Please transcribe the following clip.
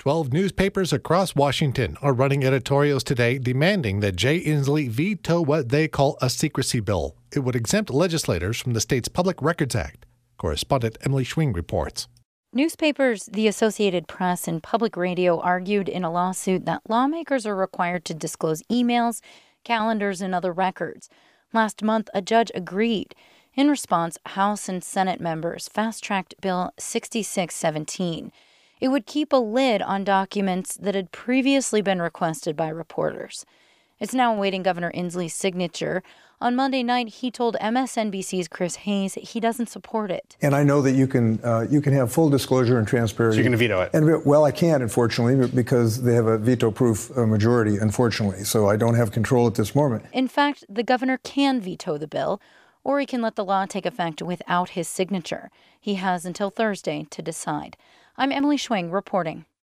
12 newspapers across Washington are running editorials today demanding that Jay Inslee veto what they call a secrecy bill. It would exempt legislators from the state's Public Records Act. Correspondent Emily Schwing reports. Newspapers, the Associated Press, and public radio argued in a lawsuit that lawmakers are required to disclose emails, calendars, and other records. Last month, a judge agreed. In response, House and Senate members fast-tracked Bill 6617. It would keep a lid on documents that had previously been requested by reporters. It's now awaiting Governor Inslee's signature. On Monday night, he told MSNBC's Chris Hayes he doesn't support it. And I know that you can have full disclosure and transparency. So you're going to veto it? And, well, I can't, unfortunately, because they have a veto-proof majority, unfortunately. So I don't have control at this moment. In fact, the governor can veto the bill, or he can let the law take effect without his signature. He has until Thursday to decide. I'm Emily Schwing reporting.